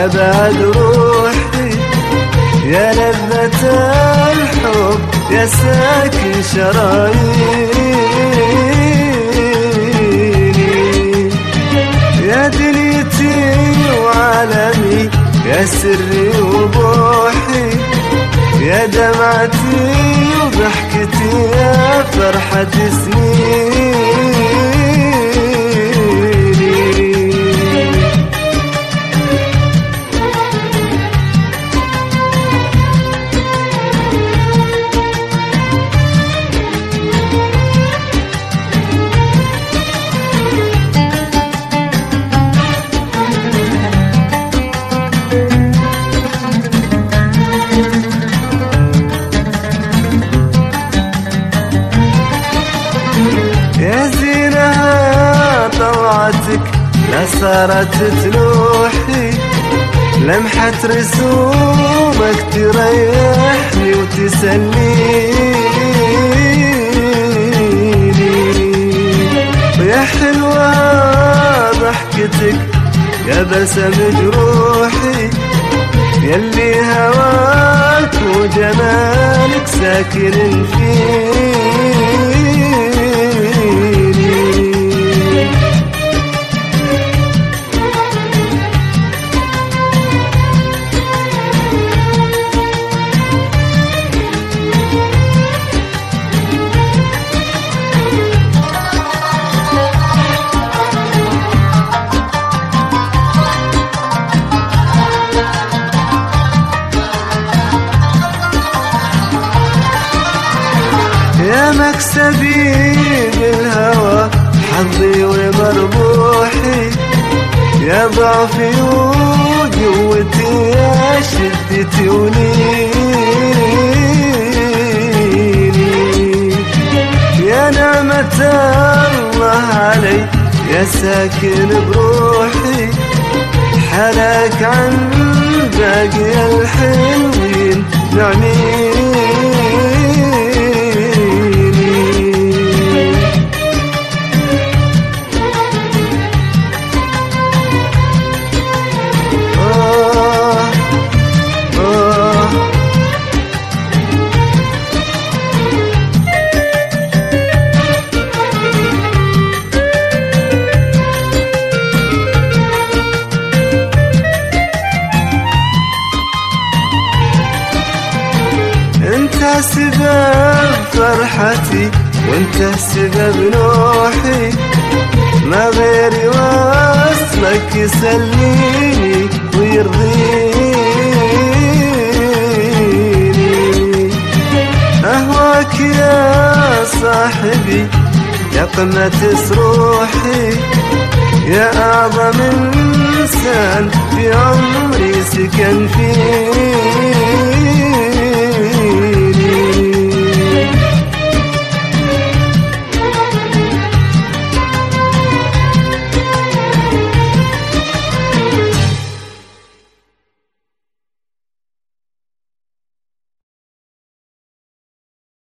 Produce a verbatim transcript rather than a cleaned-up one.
يا بعد روحي، يا لذة الحب يا ساكن شراييني، يا دنيتي وعالمي، يا سري وبوحي، يا دمعتي وضحكتي، يا فرحة سنيني. يا زينها طلعتك لا صارت تلوحي، لمحة رسومك تريحني وتسليني، ويا حلوة ضحكتك يا بسم جروحي، يلي هواك وجمالك ساكن فيني. يا مكسبي بالهوى حظي ومربوحي، يا ضعفي وقوتي، يا شدتي وليني، يا نعمة الله علي، يا ساكن بروحي، حلاك عن باقي الحلوين نعمين. انت سبب فرحتي وانت سبب نوحي، ما غيري وصلك يسليني ويرضيني، اهواك يا صاحبي يا قمة سروحي، يا اعظم انسان في عمري سكن فيه.